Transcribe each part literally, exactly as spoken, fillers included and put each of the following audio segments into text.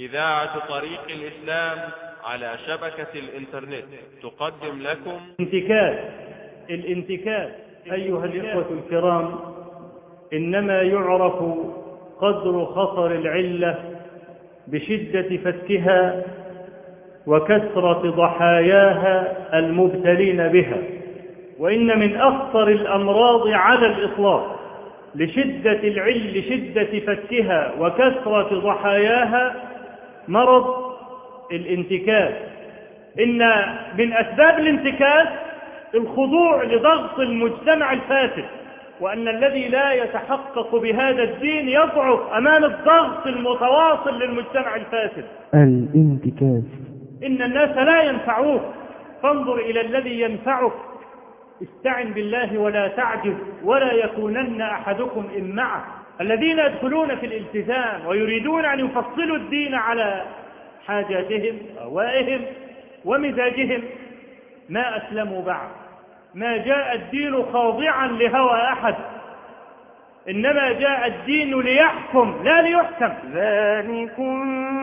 إذاعة طريق الإسلام على شبكة الإنترنت تقدم لكم انتكاس. الانتكاس أيها الإخوة الكرام إنما يعرف قدر خطر العلة بشدة فتكها وكثرة ضحاياها المبتلين بها، وإن من أخطر الأمراض على الإطلاق لشدة العل لشدة فتكها وكثرة ضحاياها مرض الانتكاس. إن من أسباب الانتكاس الخضوع لضغط المجتمع الفاسد، وأن الذي لا يتحقق بهذا الدين يضعف أمام الضغط المتواصل للمجتمع الفاسد. الانتكاس. إن الناس لا ينفعوك، فانظر إلى الذي ينفعك. استعن بالله ولا تعجز، ولا يكونن أحدكم إمعة. الذين يدخلون في الالتزام ويريدون أن يفصلوا الدين على حاجاتهم أهوائهم ومزاجهم ما أسلموا بعد. ما جاء الدين خاضعا لهوى أحد، إنما جاء الدين ليحكم لا ليحكم. ذلكم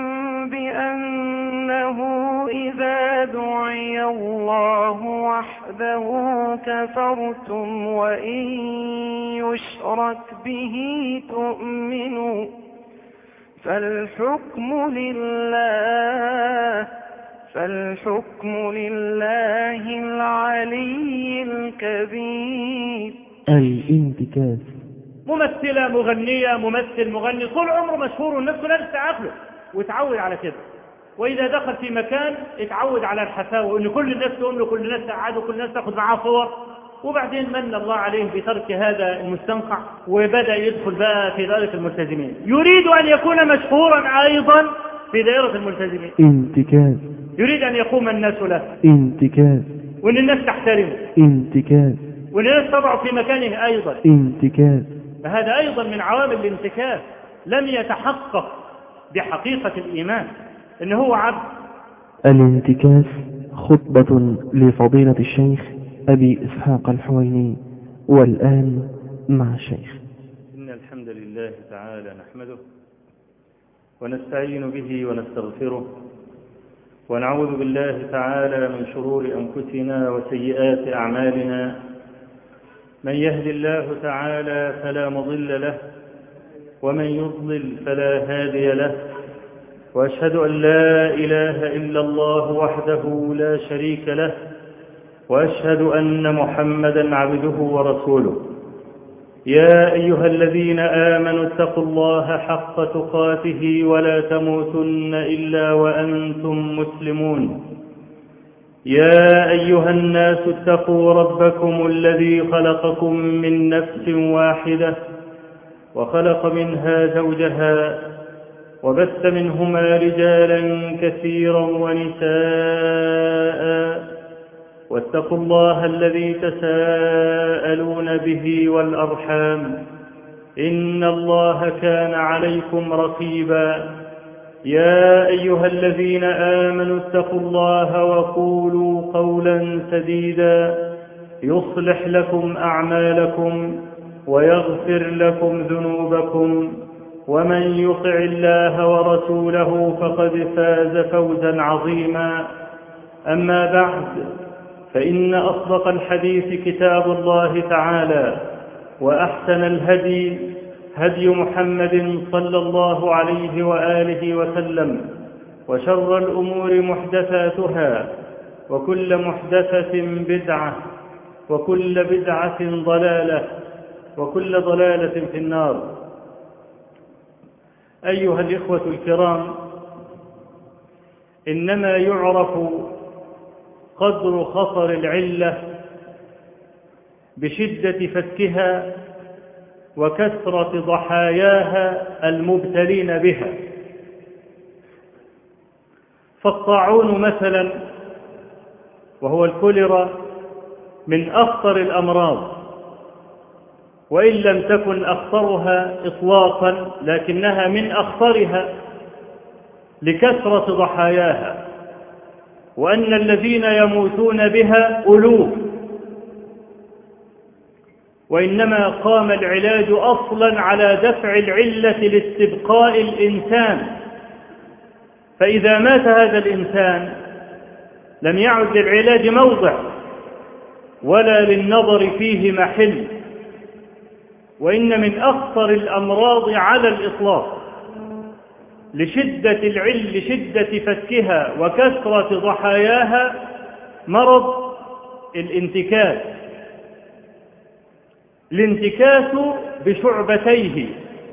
بأنه إذا دعي الله وحده كفرتم وإن يشرك به تؤمنوا فالحكم لله فالحكم لله العلي الكبير. الانتكاس. ممثلة مغنية ممثل مغني طول عمره مشهور والناس كلها تستعقله وتعود على كده، وإذا دخل في مكان اتعود على الحفاوة وإن كل الناس تقوم له، كل الناس تقعد وكل الناس تاخذ معاه صور، وبعدين من الله عليه بترك هذا المستنقع وبدأ يدخل بقى في دائرة الملتزمين، يريد أن يكون مشهورا أيضا في دائرة الملتزمين. انتكاس. يريد أن يقوم الناس له. انتكاس. وإن الناس تحترمه. انتكاس. وإن الناس تضع في مكانه أيضا. انتكاس. فهذا أيضا من عوامل الانتكاس. لم يتحقق بحقيقة الإيمان إنه هو عبد. الانتكاس خطبة لفضيلة الشيخ أبي إسحاق الحويني. والآن مع الشيخ. إن الحمد لله تعالى نحمده ونستعين به ونستغفره ونعوذ بالله تعالى من شرور أنفسنا وسيئات أعمالنا. من يهد الله تعالى فلا مضل له ومن يضلل فلا هادي له، وأشهد أن لا إله إلا الله وحده لا شريك له، وأشهد أن محمدا عبده ورسوله. يا أيها الذين آمنوا اتقوا الله حق تقاته ولا تموتن إلا وأنتم مسلمون. يا أيها الناس اتقوا ربكم الذي خلقكم من نفس واحدة وخلق منها زوجها وبث منهما رجالا كثيرا ونساء، واتقوا الله الذي تساءلون به والأرحام إن الله كان عليكم رقيبا. يا أيها الذين آمنوا اتقوا الله وقولوا قولا سديدا يصلح لكم أعمالكم ويغفر لكم ذنوبكم، ومن يطع الله ورسوله فقد فاز فوزا عظيما. أما بعد، فإن أصدق الحديث كتاب الله تعالى، وأحسن الهدي هدي محمد صلى الله عليه وآله وسلم، وشر الأمور محدثاتها، وكل محدثة بدعة، وكل بدعة ضلالة، وكل ضلالة في النار. أيها الإخوة الكرام، إنما يعرف قدر خطر العلة بشدة فتكها وكثرة ضحاياها المبتلين بها. فالطاعون مثلا وهو الكوليرا من أخطر الأمراض، وإن لم تكن أخطرها إطلاقا لكنها من أخطرها لكثرة ضحاياها، وأن الذين يموتون بها ألوف. وإنما قام العلاج أصلا على دفع العلة لاستبقاء الإنسان، فإذا مات هذا الإنسان لم يعد للعلاج موضع ولا للنظر فيه محل، وإن من أخطر الأمراض على الإطلاق لشدة العل لشدة فكها وكثرة ضحاياها مرض الانتكاس. الانتكاس بشعبتيه،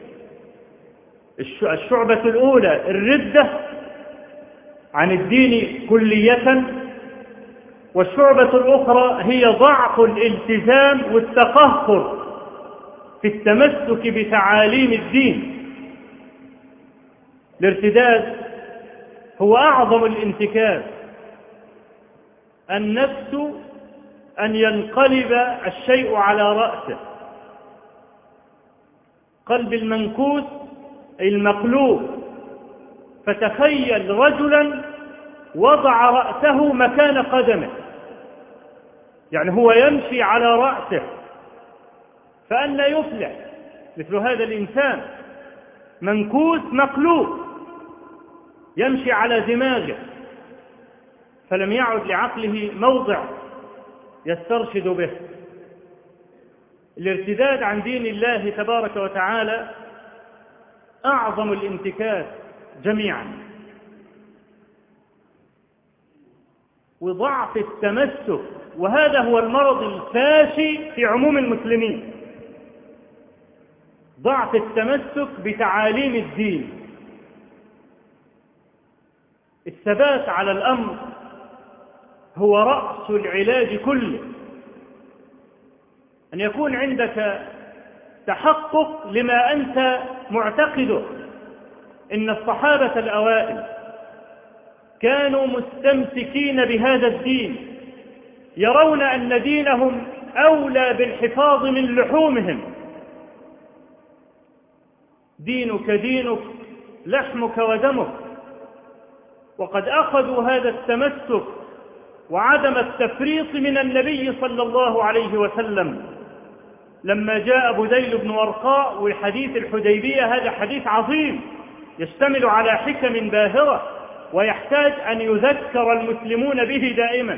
الشعبة الأولى الردة عن الدين كلية، والشعبة الأخرى هي ضعف الالتزام والتقهقر في التمسك بتعاليم الدين. الارتداد هو أعظم الانتكاس، النفس أن ينقلب الشيء على رأسه، قلب المنكوس المقلوب. فتخيل رجلا وضع رأسه مكان قدمه، يعني هو يمشي على رأسه، فأنا يفلح مثل هذا الإنسان منكوس مقلوب يمشي على دماغه، فلم يعد لعقله موضع يسترشد به. الارتداد عن دين الله تبارك وتعالى أعظم الانتكاس جميعا، وضعف التمسك، وهذا هو المرض الفاشي في عموم المسلمين، ضعف التمسك بتعاليم الدين. الثبات على الأمر هو رأس العلاج كله، أن يكون عندك تحقق لما أنت معتقده. إن الصحابة الأوائل كانوا مستمسكين بهذا الدين، يرون أن دينهم أولى بالحفاظ من لحومهم. دينك دينك لحمك ودمك. وقد أخذوا هذا التمسك وعدم التفريط من النبي صلى الله عليه وسلم لما جاء بديل بن ورقاء. والحديث الحديبية هذا حديث عظيم يشتمل على حكم باهرة، ويحتاج أن يذكر المسلمون به دائما.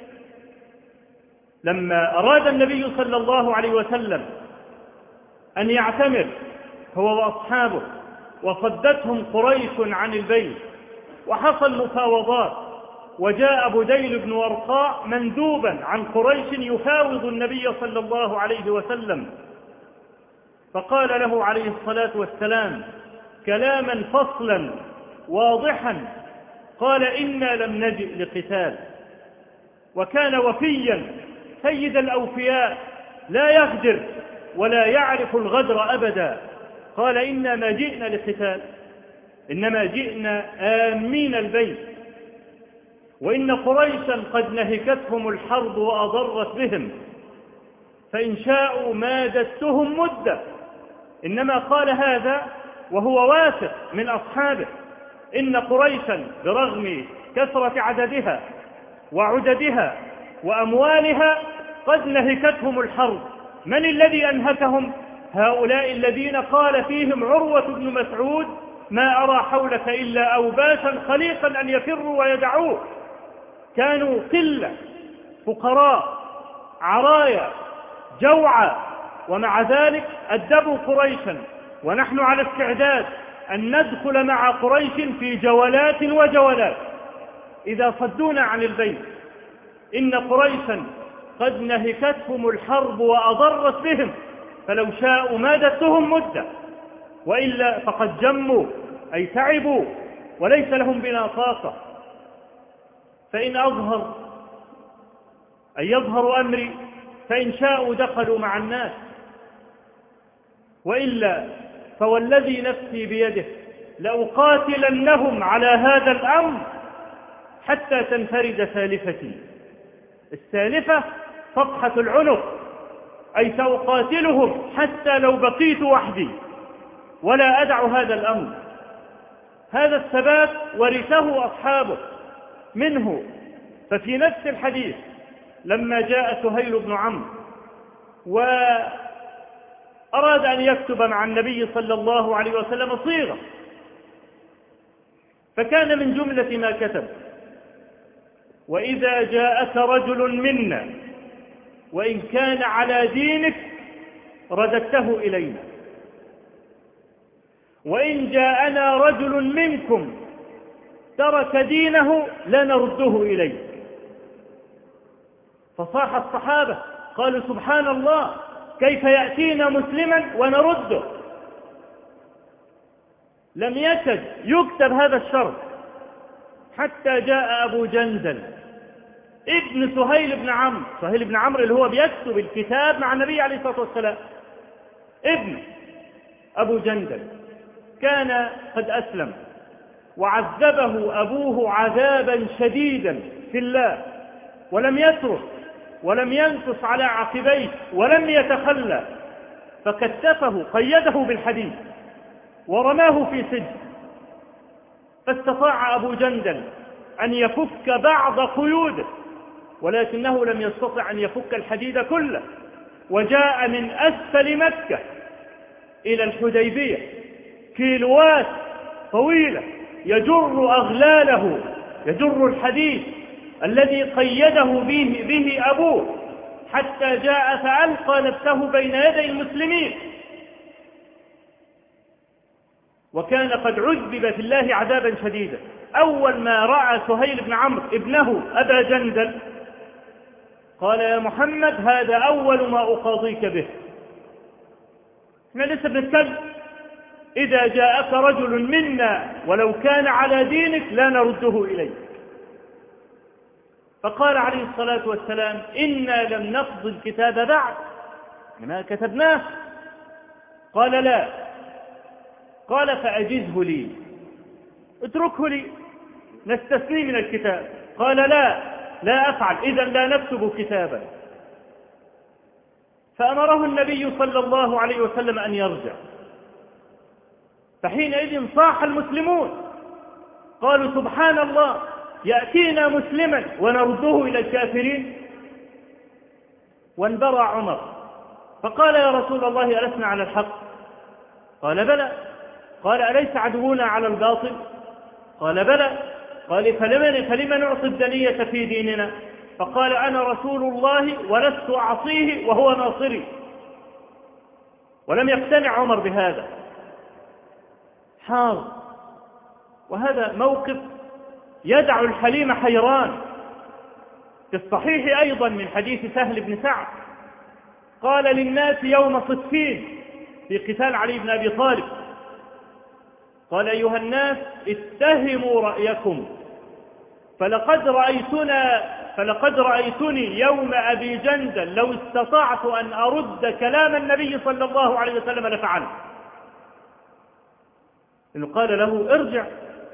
لما أراد النبي صلى الله عليه وسلم أن يعتمر هو وأصحابه، وصدتهم قريش عن البيت، وحصل مفاوضات، وجاء بديل بن ورقاء مندوبا عن قريش يفاوض النبي صلى الله عليه وسلم، فقال له عليه الصلاة والسلام كلاما فصلا واضحا، قال إنا لم نجئ لقتال. وكان وفيا سيد الأوفياء لا يغدر ولا يعرف الغدر أبدا. قال إنا ما جئنا لقتال، إنما جئنا آمين البيت، وإن قريشا قد نهكتهم الحرب وأضرت بهم، فإن شاءوا مادتهم مدة. إنما قال هذا وهو واثق من أصحابه إن قريشا برغم كثرة عددها وعددها وأموالها قد نهكتهم الحرب. من الذي أنهكهم؟ هؤلاء الذين قال فيهم عروة بن مسعود ما أرى حولك إلا أوباشا خليقا أن يفروا ويدعوه. كانوا قلة، فقراء، عرايا، جوعى، ومع ذلك أدبوا قريشا، ونحن على استعداد أن ندخل مع قريش في جولات وجولات إذا صدونا عن البيت. إن قريشا قد نهكتهم الحرب وأضرت بهم، فلو شاءوا مادتهم مدة، وإلا فقد جموا أي تعبوا وليس لهم بنا طاقة. فإن أظهر أي يظهر أمري فإن شاءوا دخلوا مع الناس، وإلا فوالذي نفسي بيده لأقاتلنهم على هذا الأمر حتى تنفرد سالفتي. السالفة صفحة العنق، أي سأقاتلهم حتى لو بقيت وحدي ولا أدع هذا الأمر. هذا الثبات ورثه أصحابه منه. ففي نفس الحديث لما جاء سهيل بن عمرو وأراد أن يكتب مع النبي صلى الله عليه وسلم صيغة، فكان من جملة ما كتب: وإذا جاءك رجل منا وإن كان على دينك رددته إلينا، وإن جاءنا رجل منكم ترك دينه لنرده إليه. فصاح الصحابة قالوا: سبحان الله، كيف يأتينا مسلما ونرده؟ لم يكد يكتب هذا الشرط حتى جاء أبو جندل ابن سهيل بن عمرو، سهيل بن عمرو اللي هو بيكتب الكتاب مع النبي عليه الصلاة والسلام، ابن أبو جندل كان قد أسلم، وعذبه أبوه عذابا شديدا في الله، ولم يترك ولم ينكص على عقبيه ولم يتخلى، فكتفه قيده بالحديد ورماه في سجن. فاستطاع أبو جندل أن يفك بعض قيوده، ولكنه لم يستطع أن يفك الحديد كله، وجاء من أسفل مكة إلى الحديبية كيلوات طويلة يجر أغلاله، يجر الحديد الذي قيده به, به أبوه، حتى جاء فألقى نفسه بين يدي المسلمين، وكان قد عذب في الله عذابا شديدا. أول ما رأى سهيل بن عمرو ابنه أبا جندل قال: يا محمد، هذا أول ما أقاضيك به. احنا لسه بنتكلم: إذا جاءك رجل منا ولو كان على دينك لا نرده إليك. فقال عليه الصلاة والسلام: إنا لم نقض الكتاب بعد، ما كتبناه. قال: لا. قال: فأجزه لي، اتركه لي نستثني من الكتاب. قال: لا لا أفعل، إذا لا نكتب كتابا. فأمره النبي صلى الله عليه وسلم أن يرجع. فحينئذ صاح المسلمون قالوا: سبحان الله، يأتينا مسلما ونرده إلى الكافرين. وانبرى عمر فقال: يا رسول الله، ألسنا على الحق؟ قال: بلى. قال: أليس عدونا على الباطل؟ قال: بلى. قال: فلمن, فلمن نعطي الدنية في ديننا؟ فقال: أنا رسول الله ولست أعصيه وهو ناصري. ولم يقتنع عمر بهذا، حار. وهذا موقف يدع الحليم حيران. في الصحيح أيضا من حديث سهل بن سعد قال للناس يوم صفين في قتال علي بن أبي طالب، قال: أيها الناس، اتهموا رأيكم، فلقد رأيتنا فلقد رأيتني يوم أبي جندل لو استطعت أن أرد كلام النبي صلى الله عليه وسلم لفعلت. إنه قال له: ارجع،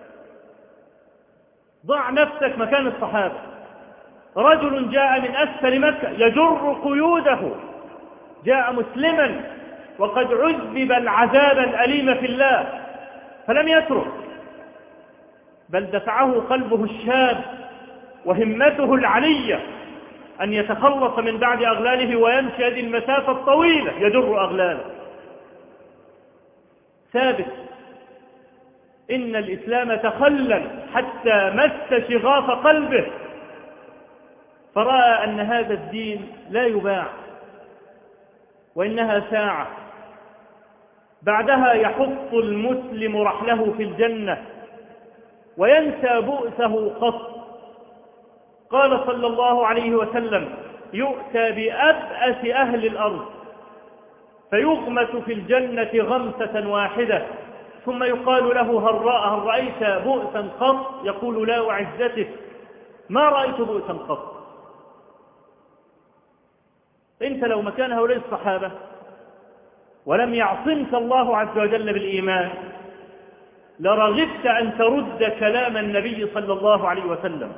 ضع نفسك مكان الصحابة. رجل جاء من أسفل مكة يجر قيوده، جاء مسلما وقد عذب العذاب الأليم في الله، فلم يترك، بل دفعه قلبه الشاب وهمته العلية أن يتخلص من بعد أغلاله ويمشي هذه المسافة الطويلة يجر أغلاله. ثابت إن الإسلام تخلل حتى مس شغاف قلبه، فرأى أن هذا الدين لا يباع، وإنها ساعة بعدها يحط المسلم رحله في الجنة وينسى بؤسه قط. قال صلى الله عليه وسلم: يؤتى بأبأس أهل الأرض فيغمس في الجنة غمسة واحدة، ثم يقال له: هل رأيت بؤسا قط؟ يقول: لا وعزتك ما رأيت بؤسا قط. انت لو مكان هؤلاء الصحابة ولم يعصمك الله عز وجل بالإيمان لرغبت أن ترد كلام النبي صلى الله عليه وسلم.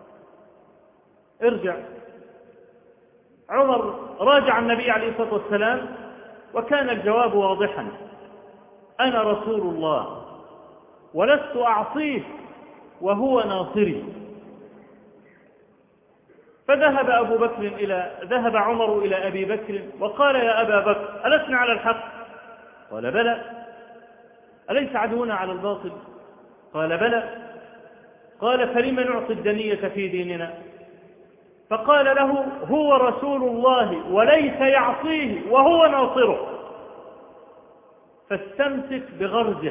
ارجع. عمر راجع النبي عليه الصلاة والسلام وكان الجواب واضحا: أنا رسول الله ولست أعصيه وهو ناصري. فذهب أبو بكر إلى ذهب عمر إلى أبي بكر وقال: يا أبا بكر، ألسنا على الحق؟ قال: بلى. أليس عدونا على الباطل؟ قال بلى. قال فلم نعطي الدنية في ديننا؟ فقال له هو رسول الله وليس يعصيه وهو ناصره، فاستمسك بغرزه،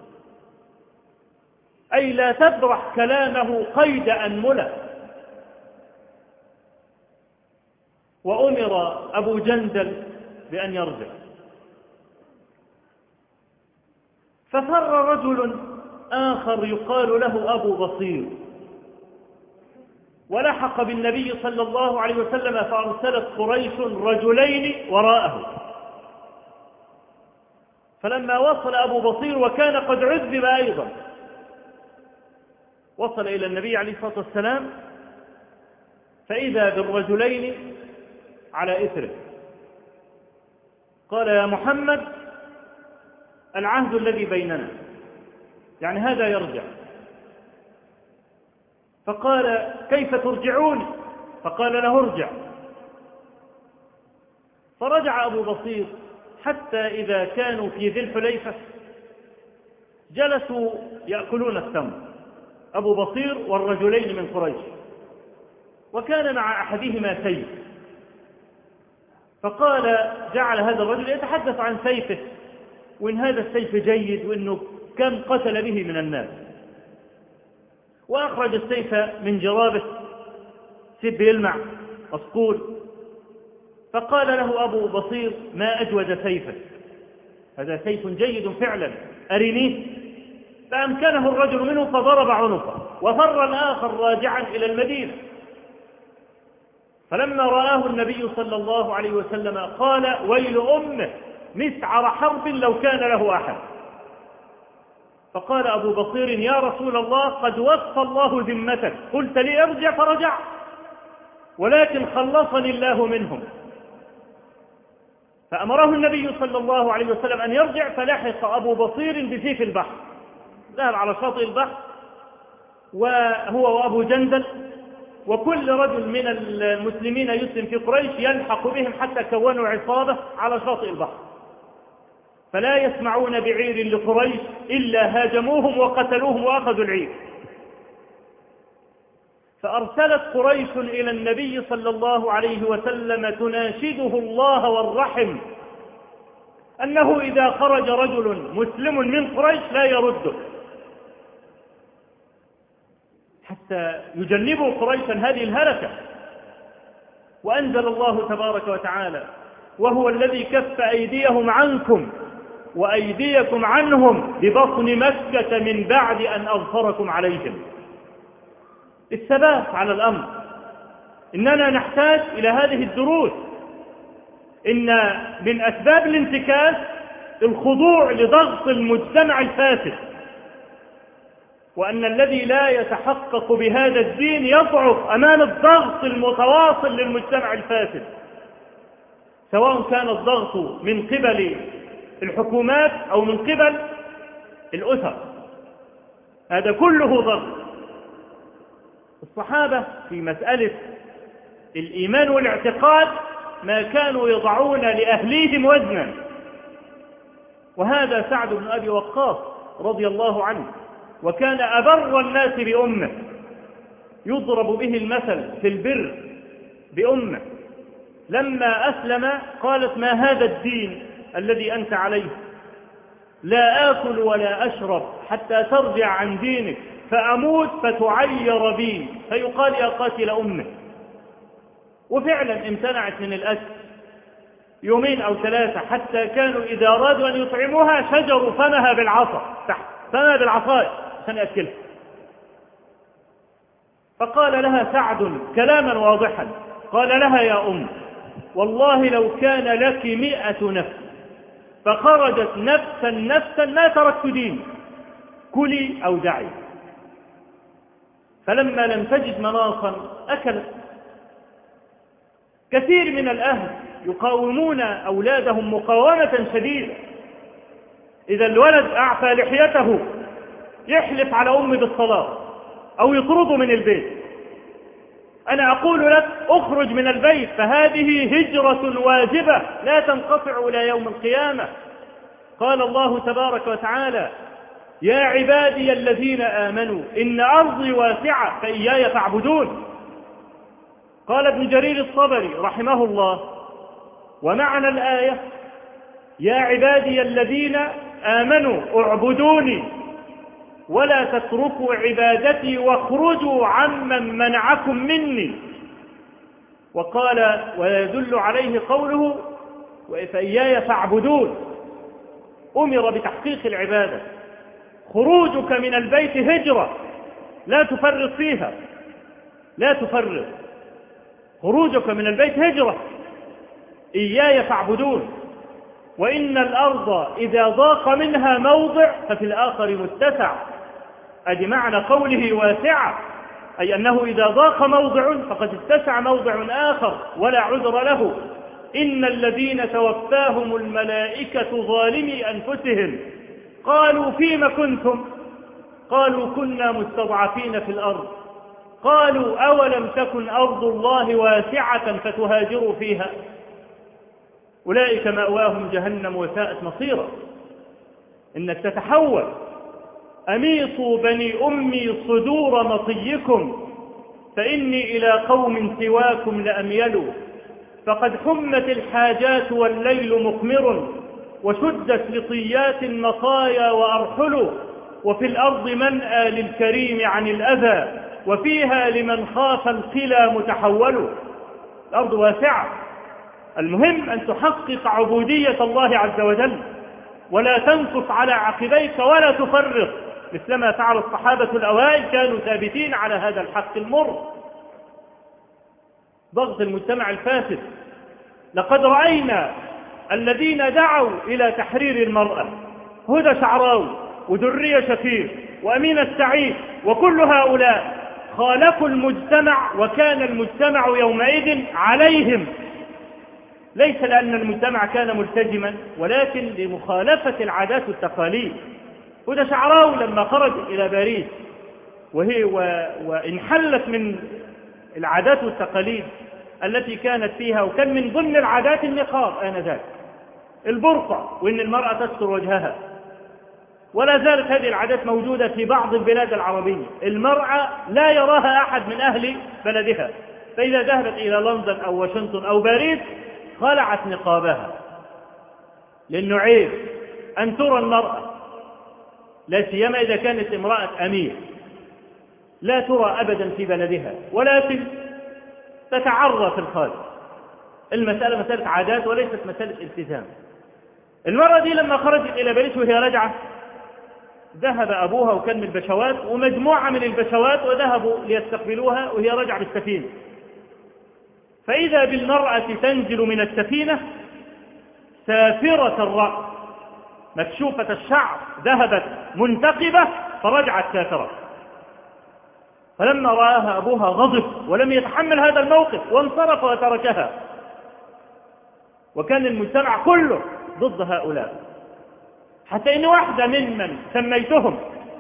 أي لا تبرح كلامه قيد أنملة. وأمر أبو جندل بأن يرجع، ففر رجل آخر يقال له أبو بصير ولحق بالنبي صلى الله عليه وسلم، فأرسلت قريش رجلين وراءه. فلما وصل أبو بصير وكان قد عذب أيضا، وصل إلى النبي عليه الصلاة والسلام فإذا بالرجلين على إثره. قال يا محمد العهد الذي بيننا، يعني هذا يرجع. فقال كيف ترجعون؟ فقال له ارجع. فرجع أبو بصير حتى إذا كانوا في ذي الحليفة جلسوا يأكلون التمر، أبو بصير والرجلين من قريش، وكان مع أحدهما سيف. فقال جعل هذا الرجل يتحدث عن سيفه، وإن هذا السيف جيد، وإنه كم قتل به من الناس، وأخرج السيف من جرابه، سيف يلمع أسطول. فقال له أبو بصير ما أجود سيفك، هذا سيف جيد فعلا، أرنيه. فأمكنه الرجل منه فضرب عنقه، وفر الآخر راجعا إلى المدينة. فلما رآه النبي صلى الله عليه وسلم قال ويل أمه مسعر حرب لو كان له أحد. فقال أبو بصير يا رسول الله قد وفى الله ذمتك، قلت لي ارجع فرجع، ولكن خلصني الله منهم. فأمره النبي صلى الله عليه وسلم أن يرجع، فلحق أبو بصير بسيف البحر، ذهب على شاطئ البحر وهو وأبو جندل، وكل رجل من المسلمين يسلم في قريش يلحق بهم حتى كونوا عصابة على شاطئ البحر، فلا يسمعون بعير لقريش إلا هاجموهم وقتلوهم وأخذوا العير. فأرسلت قريش إلى النبي صلى الله عليه وسلم تناشده الله والرحم أنه إذا خرج رجل مسلم من قريش لا يرده، حتى يجنبوا قريشا هذه الهلكة. وأنزل الله تبارك وتعالى وهو الذي كف أيديهم عنكم وأيديكم عنهم ببطن مكة من بعد أن أظفركم عليهم. الثبات على الأمر. إننا نحتاج إلى هذه الدروس. إن من أسباب الانتكاس الخضوع لضغط المجتمع الفاسد، وأن الذي لا يتحقق بهذا الدين يضعف أمام الضغط المتواصل للمجتمع الفاسد، سواء كان الضغط من قبل الحكومات أو من قبل الأسر، هذا كله ضغط. الصحابة في مسألة الإيمان والاعتقاد ما كانوا يضعون لأهليهم وزنا، وهذا سعد بن أبي وقاص رضي الله عنه، وكان أبر الناس بأمه، يضرب به المثل في البر بأمه. لما أسلم قالت ما هذا الدين الذي أنت عليه، لا آكل ولا أشرب حتى ترجع عن دينك، فأموت فتعير بي فيقال يا قاتل أمه. وفعلا امتنعت من الأكل يومين أو ثلاثة، حتى كانوا إذا أرادوا أن يطعموها شجروا فمها بالعصا، تحت فمها بالعصاية عشان يأكلها. فقال لها سعد كلاما واضحا، قال لها يا أم والله لو كان لك مئة نفس فخرجت نفسا نفسا ما تركت دين، كلي أو دعي. فلما لم تجد مناصا أكلت. كثير من الأهل يقاومون أولادهم مقاومة شديدة، إذا الولد أعفى لحيته يحلف على أمه بالصلاة أو يطرده من البيت. أنا أقول لك أخرج من البيت، فهذه هجرة واجبة لا تنقطع إلى يوم القيامة. قال الله تبارك وتعالى يا عبادي الذين آمنوا إن أرضي واسعة فإياي فاعبدون. قال ابن جرير الطبري رحمه الله: ومعنى الآية يا عبادي الذين آمنوا اعبدوني ولا تتركوا عبادتي واخرجوا عمن منعكم مني. وقال: ويدل عليه قوله فإياي فاعبدون. أمر بتحقيق العبادة. خروجك من البيت هجرة لا تفرط فيها، لا تفرط. خروجك من البيت هجرة. إياي فاعبدون. وإن الأرض إذا ضاق منها موضع ففي الآخر متسع. أدي معنى قوله واسعة، أي أنه إذا ضاق موضع فقد اتسع موضع آخر ولا عذر له. إن الذين توفاهم الملائكة ظالمي أنفسهم قالوا فيم كنتم؟ قالوا كنا مستضعفين في الأرض. قالوا أولم تكن أرض الله واسعة فتهاجروا فيها. أولئك مأواهم جهنم وساءت مصيرا. إنك تتحول. أميطوا بني أمي صدور مطيكم فإني إلى قوم سواكم لأميل. فقد حمت الحاجات والليل مقمر وشدت لطيات المطايا وأرحل. وفي الأرض منأى للكريم عن الأذى وفيها لمن خاف القلى متحول. الأرض واسعة. المهم أن تحقق عبودية الله عز وجل ولا تنقص على عقبيك ولا تفرط، مثلما فعل الصحابة الأوائل، كانوا ثابتين على هذا الحق المر. ضغط المجتمع الفاسد. لقد رأينا الذين دعوا إلى تحرير المرأة، هدى شعراوي ودرية شفير وأمين السعيد وكل هؤلاء خالفوا المجتمع، وكان المجتمع يومئذ عليهم، ليس لأن المجتمع كان ملتزما ولكن لمخالفة العادات والتقاليد. هدى شعراوي لما خرجت إلى باريس وهي وانحلت من العادات والتقاليد التي كانت فيها، وكان من ضمن العادات النقاب آنذاك، البرقع، وإن المرأة تستر وجهها، ولا زالت هذه العادات موجودة في بعض البلاد العربية. المرأة لا يراها أحد من أهل بلدها، فإذا ذهبت إلى لندن أو واشنطن أو باريس خلعت نقابها، لأنه عيب أن ترى المرأة، لا سيما إذا كانت امرأة أمير، لا ترى أبدا في بلدها ولكن تتعرى في الخارج. المسألة مسألة عادات وليست مسألة التزام. المرأة دي لما خرجت إلى باريس وهي راجعة، ذهب أبوها وكان من البشوات ومجموعة من البشوات وذهبوا ليستقبلوها وهي راجعة بالسفينة، فإذا بالمرأة تنزل من السفينة سافرة الرأس مكشوفة الشعر، ذهبت منتقبة فرجعت سافرة. فلما رآها أبوها غضب ولم يتحمل هذا الموقف وانصرف وتركها، وكان المجتمع كله ضد هؤلاء، حتى إن واحدة ممن سميتهم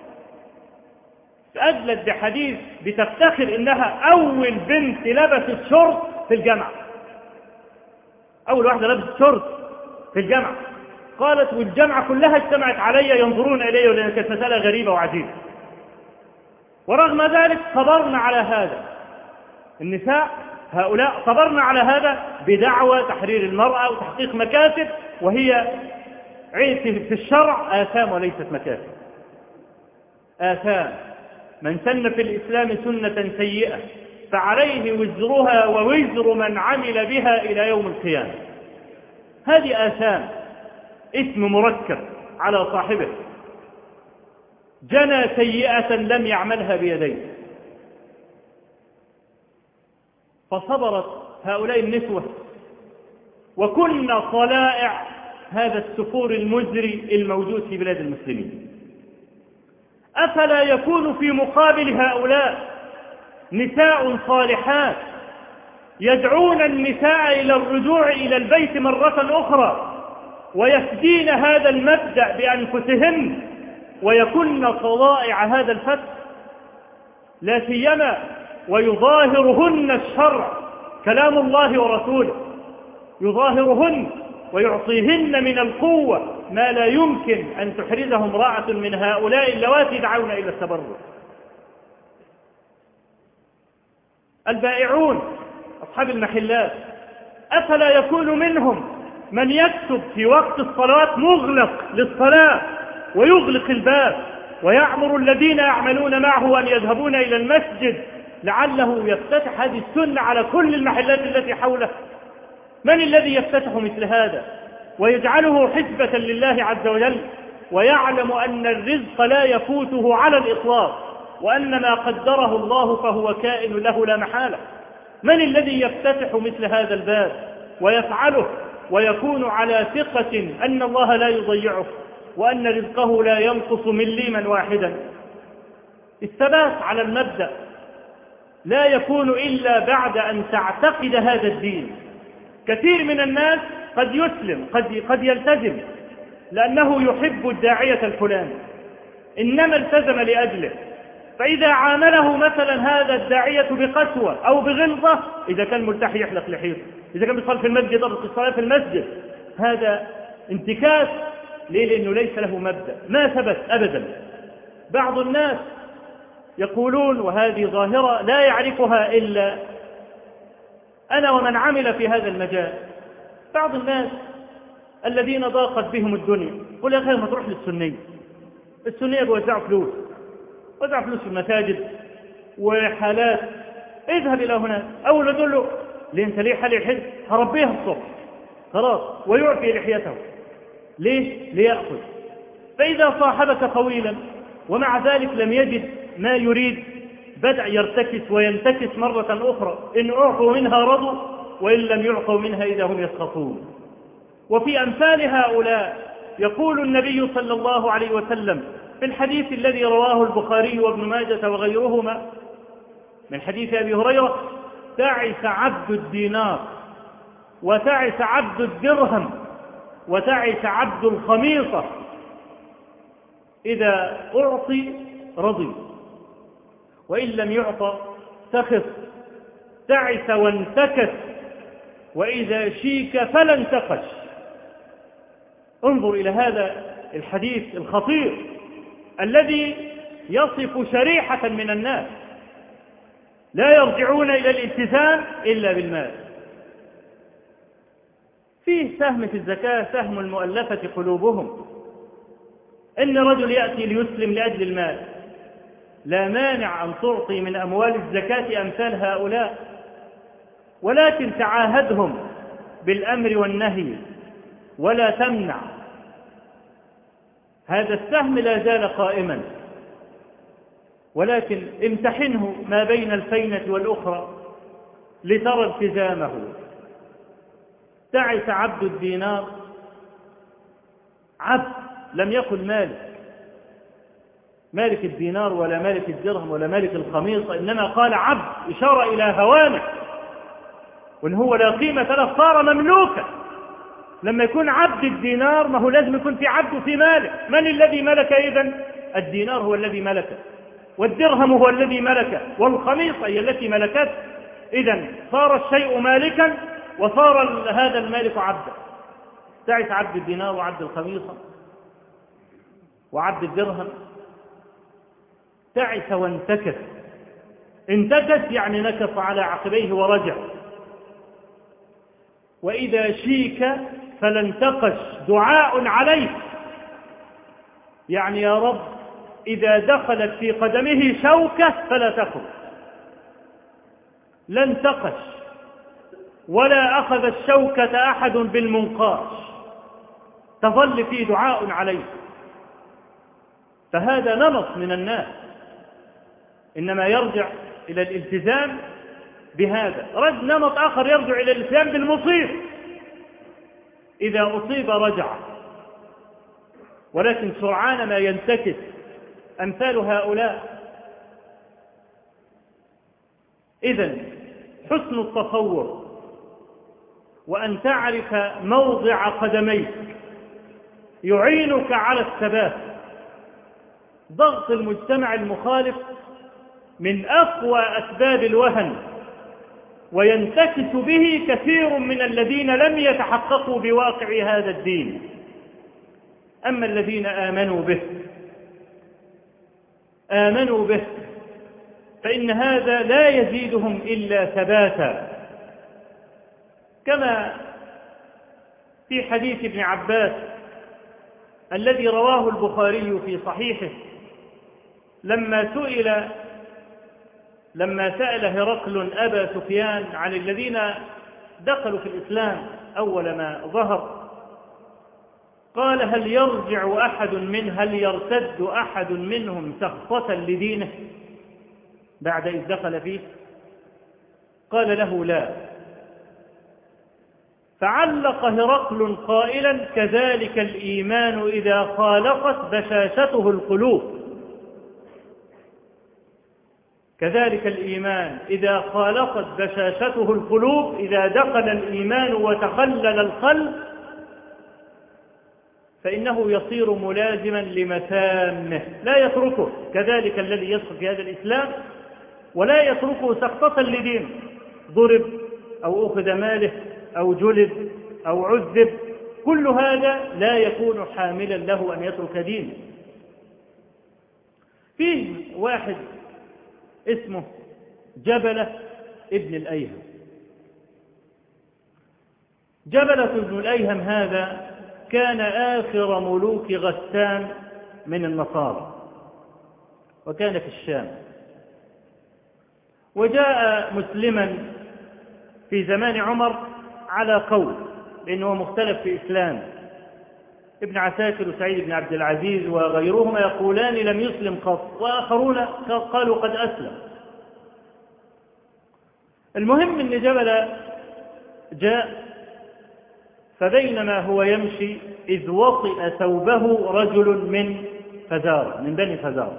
أدلت بحديث بتفتخر إنها أول بنت لبست شورت في الجامعة، أول واحدة لبست شورت في الجامعة. قالت والجامعة كلها اجتمعت علي ينظرون إلي لأن كانت مسألة غريبة وعجيبة، ورغم ذلك صبرنا على هذا. النساء هؤلاء صبرنا على هذا بدعوى تحرير المرأة وتحقيق مكاسب، وهي عيب في الشرع آثام وليست مكاسب. آثام. من سن في الإسلام سنة سيئة فعليه وزرها ووزر من عمل بها إلى يوم القيامة. هذه آثام، اسم مركب على صاحبه، جنى سيئة لم يعملها بيديه. فصبرت هؤلاء النسوة وكن صلائع هذا السفور المزري الموجود في بلاد المسلمين. أفلا يكون في مقابل هؤلاء نساء صالحات يدعون النساء إلى الرجوع إلى البيت مرة أخرى ويفدين هذا المبدأ بأنفسهن ويكن صلائع هذا الفتح، لا سيما ويظاهرهن الشرع كلام الله ورسوله، يظاهرهن ويعطيهن من القوة ما لا يمكن أن تحرزه امرأة من هؤلاء اللواتي يدعون إلى التبرج. البائعون أصحاب المحلات أفلا يكون منهم من يكتب في وقت الصلاة مغلق للصلاة ويغلق الباب ويأمر الذين يعملون معه أن يذهبون إلى المسجد لعله يفتتح هذه السنة على كل المحلات التي حوله؟ من الذي يفتتح مثل هذا ويجعله حسبة لله عز وجل ويعلم أن الرزق لا يفوته على الإطلاق وأن ما قدره الله فهو كائن له لا محالة؟ من الذي يفتتح مثل هذا الباب ويفعله ويكون على ثقة أن الله لا يضيعه وأن رزقه لا ينقص مليما واحدا؟ الثبات على المبدأ لا يكون إلا بعد أن تعتقد هذا الدين. كثير من الناس قد يسلم قد, قد يلتزم لأنه يحب الداعية الفلاني، إنما التزم لأجله، فإذا عامله مثلا هذا الداعية بقسوة أو بغلظة، إذا كان ملتحي يحلق لحيته، إذا كان بيصلي في المسجد يضرب الصلاة في المسجد، هذا انتكاس. ليه؟ لأنه ليس له مبدأ، ما ثبت أبدا. بعض الناس يقولون، وهذه ظاهرة لا يعرفها إلا أنا ومن عمل في هذا المجال، بعض الناس الذين ضاقت بهم الدنيا قل يا أخي ما تروح للسنية، السنية بيوزعوا فلوس، وزع فلوس في المساجد وحالات، اذهب إلى هناك. أول يقول له ليه أنت ليه حالي الحزب؟ هربيها الصبح خلاص، ويعفي لحيته. ليه؟ ليأخذ. فإذا صاحبك طويلا ومع ذلك لم يجد ما يريد بدأ يرتكس وينتكس مرة أخرى، إن أعطوا منها رضوا وإن لم يعطوا منها إذا هم يسخطون. وفي أمثال هؤلاء يقول النبي صلى الله عليه وسلم في الحديث الذي رواه البخاري وابن ماجة وغيرهما من حديث أبي هريرة: تعس عبد الدينار وتعس عبد الدرهم وتعس عبد الخميصة، إذا أعطي رضي وإن لم يعطى سخط، تعس وانتكس وإذا شيك فلا انتقش. انظر إلى هذا الحديث الخطير الذي يصف شريحة من الناس لا يرجعون إلى الالتزام إلا بالمال. فيه سهم في الزكاة، سهم المؤلفة قلوبهم، إن رجل يأتي ليسلم لأجل المال، لا مانع أن تعطي من أموال الزكاة أمثال هؤلاء، ولكن تعاهدهم بالأمر والنهي ولا تمنع. هذا السهم لا زال قائما، ولكن امتحنه ما بين الفينة والأخرى لترى التزامه. تعس عبد الدينار، عبد لم يقل مالك، مالك الدينار ولا مالك الدرهم ولا مالك الخميصة، إنما قال عبد، إشارة إلى هوانه، وإن هو لا قيمة له صار مملوكا. لما يكون عبد الدينار ما هو لازم يكون في عبد في مالك. من الذي ملك إذن؟ الدينار هو الذي ملكه، والدرهم هو الذي ملكه، والخميصة هي التي ملكته. إذن صار الشيء مالكا وصار هذا المالك عبدا. تعس عبد الدينار وعبد الخميصة وعبد الدرهم، تعس وانتكس. انتكس يعني نكص على عقبيه ورجع. وإذا شيك فلا انتقش، دعاء عليه، يعني يا رب إذا دخلت في قدمه شوكة فلا تخرج. لا انتقش ولا أخذ الشوكة أحد بالمنقاش، تظل فيه دعاء عليه. فهذا نمط من الناس، إنما يرجع إلى الالتزام بهذا. رد نمط آخر يرجع إلى الالتزام بالمصيب، إذا أصيب رجع، ولكن سرعان ما ينتكس. أمثال هؤلاء. إذن حسن التصور وأن تعرف موضع قدميك يعينك على الثبات. ضغط المجتمع المخالف من أقوى أسباب الوهن، وينتكس به كثير من الذين لم يتحققوا بواقع هذا الدين. أما الذين آمنوا به آمنوا به فإن هذا لا يزيدهم إلا ثباتا، كما في حديث ابن عباس الذي رواه البخاري في صحيحه لما سئل لما سأل هرقل أبا سفيان عن الذين دخلوا في الإسلام أول ما ظهر، قال هل يرجع أحد من هل يرتد أحد منهم سخطة لدينه بعد إذ دخل فيه؟ قال له لا. فعلق هرقل قائلا كذلك الإيمان إذا خالقت بشاشته القلوب، كذلك الإيمان إذا خالقت بشاشته القلوب، إذا دخل الإيمان وتخلل القلب فإنه يصير ملازما لمسامه لا يتركه، كذلك الذي يدخل في هذا الإسلام ولا يتركه سخطة لدينه، ضرب أو أخذ ماله أو جلد أو عذب، كل هذا لا يكون حاملا له أن يترك دينه. فيه واحد اسمه جبلة ابن الأيهم. جبلة ابن الأيهم هذا كان آخر ملوك غسان من النصارى، وكان في الشام، وجاء مسلما في زمان عمر على قول، لأنه مختلف في إسلام. ابن عساكر وسعيد بن عبد العزيز وغيرهما يقولان لم يسلم قط، وآخرون قالوا قد أسلم. المهم أن جبل جاء، فبينما هو يمشي إذ وطئ ثوبه رجل من فزارة من بني فزارة،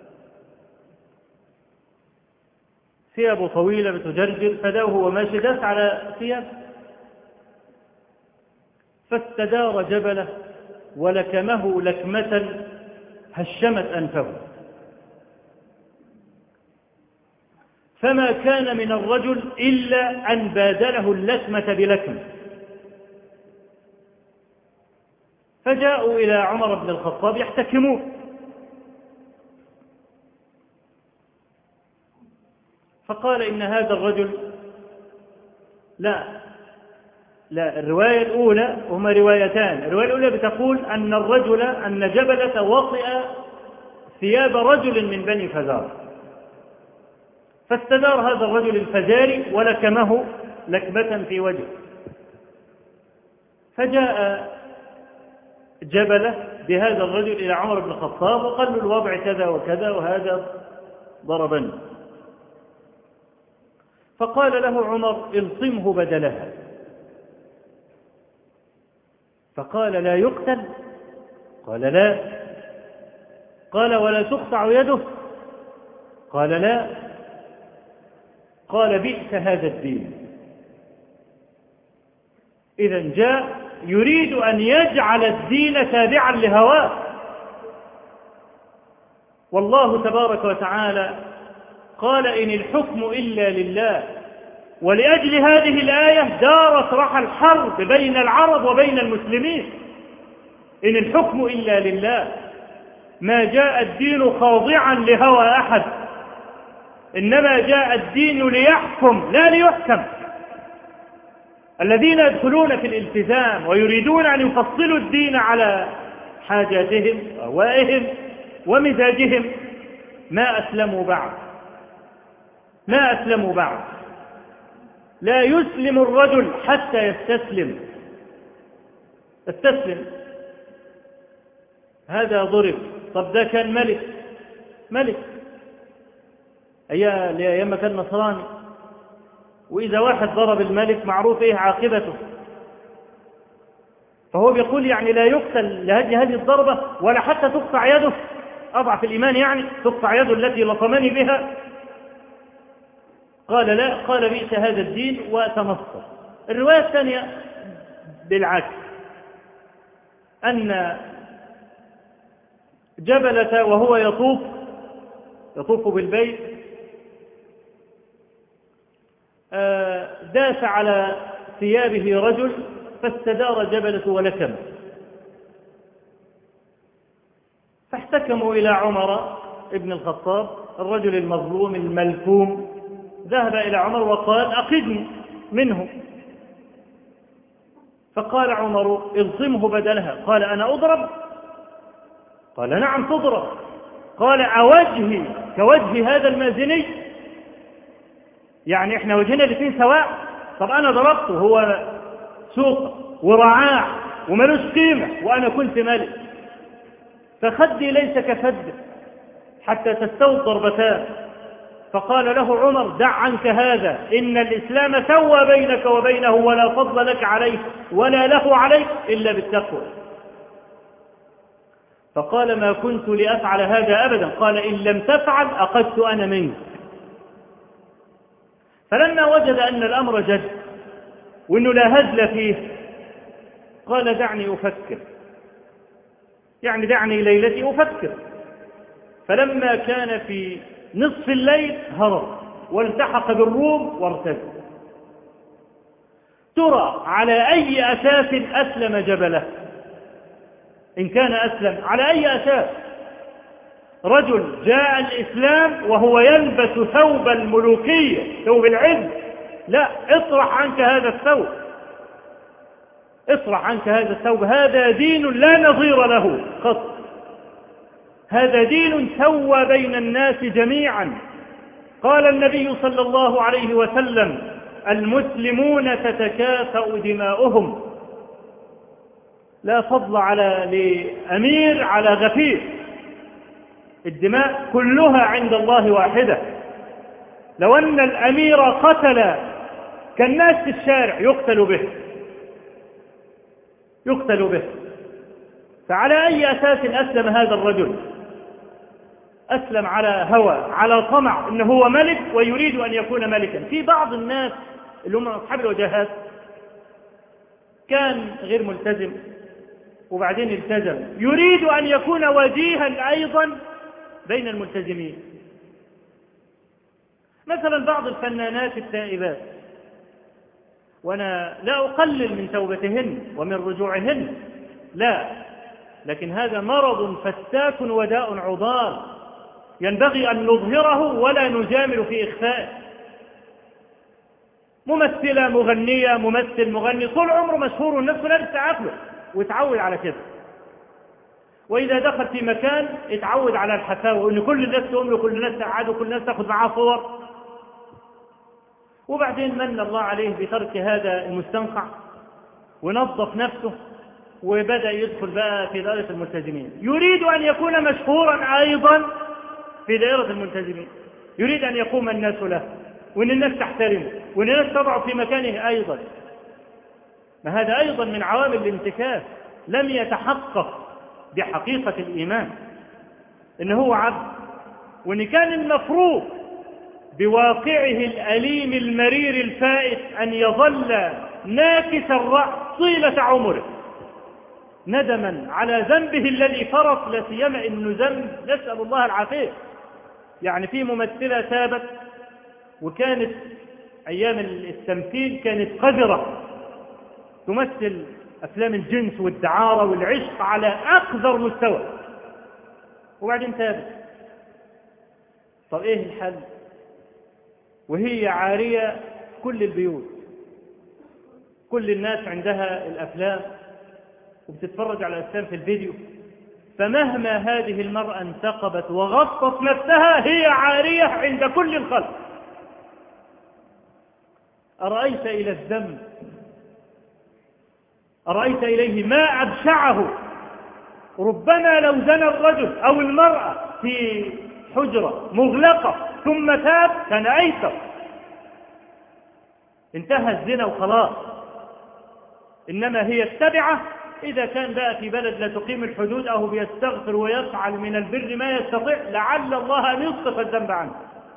ثيابه طويلة بتجرجر، فداه وماشي داس على ثيابه، فاستدار جبله ولكمه لكمة هشمت أنفه، فما كان من الرجل إلا أن بادله اللكمة بلكمة. فجاءوا إلى عمر بن الخطاب يحتكموه، فقال إن هذا الرجل لا لا الرواية الأولى، وهما روايتان، الرواية الأولى بتقول أن الرجل أن جبلة وطئ ثياب رجل من بني فزار، فاستدار هذا الرجل الفزاري ولكمه لكمة في وجهه. فجاء جبلة بهذا الرجل إلى عمر بن الخطاب وقال له الوضع كذا وكذا وهذا ضربني. فقال له عمر الطمه بدلها. فقال لا يقتل؟ قال لا. قال ولا تقطع يده؟ قال لا. قال بئس هذا الدين. إذا جاء يريد أن يجعل الدين تابعا لهواه، والله تبارك وتعالى قال إن الحكم إلا لله. ولأجل هذه الآية دارت رحى الحرب بين العرب وبين المسلمين. إن الحكم إلا لله، ما جاء الدين خاضعا لهوى أحد، إنما جاء الدين ليحكم لا ليحكم. الذين يدخلون في الالتزام ويريدون أن يفصلوا الدين على حاجاتهم وأهوائهم ومزاجهم ما أسلموا بعد ما أسلموا بعد لا يسلم الرجل حتى يستسلم. استسلم. هذا ضرب. طب ده كان ملك ملك أيام كان نصراني، وإذا واحد ضرب الملك معروف إيه عاقبته، فهو بيقول يعني لا يقتل لهذه هذه الضربة ولا حتى تقطع يده، أضعف الإيمان يعني تقطع يده التي لطمني بها. قال لا. قال بئس هذا الدين وتنصر. الرواية الثانية بالعكس، أن جبلة وهو يطوف يطوف بالبيت داس على ثيابه رجل فاستدار جبلة ولكم، اشتكموا إلى عمر ابن الخطاب الرجل المظلوم الملكوم، ذهب إلى عمر وقال أقدني منه، فقال عمر الزمه بدلها. قال أنا أضرب؟ قال نعم تضرب. قال أوجهي كوجه هذا المازني؟ يعني إحنا وجهنا الاثنين سواء؟ طب أنا ضربته، هو سوق ورعاع وملوش قيمة وأنا كنت ملك، فخدي ليس كفد حتى تستوي الضربتان. فقال له عمر دع عنك هذا، إن الإسلام سوى بينك وبينه ولا فضل لك عليه ولا له عليك إلا بالتقوى. فقال ما كنت لأفعل هذا أبدا. قال إن لم تفعل أخذت أنا منك. فلما وجد أن الأمر جد وأنه لا هزل فيه قال دعني أفكر، يعني دعني ليلتي أفكر. فلما كان في نصف الليل هرب والتحق بالروم وارتد. ترى على أي أساس أسلم جبله؟ إن كان أسلم على أي أساس؟ رجل جاء الإسلام وهو يلبس ثوب الملوكية، ثوب العز. لا، اطرح عنك هذا الثوب، اطرح عنك هذا الثوب. هذا دين لا نظير له قط. هذا دين سوى بين الناس جميعا. قال النبي صلى الله عليه وسلم المسلمون تتكافأ دماؤهم، لا فضل على لأمير على غفير، الدماء كلها عند الله واحدة. لو أن الأمير قتل كالناس في الشارع يقتل به يقتل به. فعلى أي أساس أسلم هذا الرجل؟ أسلم على هوى، على طمع، إنه هو ملك ويريد أن يكون ملكا. في بعض الناس اللي هم أصحاب الوجهات كان غير ملتزم وبعدين التزم، يريد أن يكون وجيها أيضا بين الملتزمين. مثلا بعض الفنانات التائبات، وأنا لا أقلل من توبتهن ومن رجوعهن، لا، لكن هذا مرض فتاك وداء عضال ينبغي أن نظهره ولا نجامل في إخفائه. ممثلة مغنية ممثل مغني طول عمره مشهور والناس كلها بتعافله ويتعود على كده، وإذا دخل في مكان يتعود على الحفاوة وإن كل الناس تقوم له، كل الناس تقعده، كل الناس تأخذ معاه صور. وبعدين من الله عليه بترك هذا المستنقع ونظف نفسه وبدأ يدخل بقى في دائرة الملتزمين. يريد أن يكون مشهورا أيضا في دائرة الملتزمين، يريد أن يقوم الناس له وأن الناس تحترمه وأن الناس تضع في مكانه أيضا. ما هذا أيضا من عوامل الانتكاس. لم يتحقق بحقيقة الإيمان إن هو عبد، وإن كان المفروض بواقعه الأليم المرير الفائت أن يظل ناكس الرأس طيلة عمره ندما على ذنبه الذي فرط، لا سيما إنه ذنب نسأل الله العافية. يعني في ممثلة تابت وكانت أيام التمثيل كانت قذرة، تمثل أفلام الجنس والدعارة والعشق على أقذر مستوى، وبعدين تابت. طب إيه الحل وهي عارية كل البيوت؟ كل الناس عندها الأفلام وبتتفرج على الأفلام في الفيديو، فمهما هذه المرأة انتقبت وغطت نفسها هي عارية عند كل الخلق. أرأيت إلى الذنب، أرأيت إليه ما أبشعه. ربما لو زنى الرجل أو المرأة في حجرة مغلقة ثم تاب كان أيسر، انتهى الزنا وخلاص. إنما هي التبعة. إذا كان بقى في بلد لا تقيم الحدود أو بيستغفر ويفعل من البر ما يستطيع لعل الله أن يسقط الذنب عنه.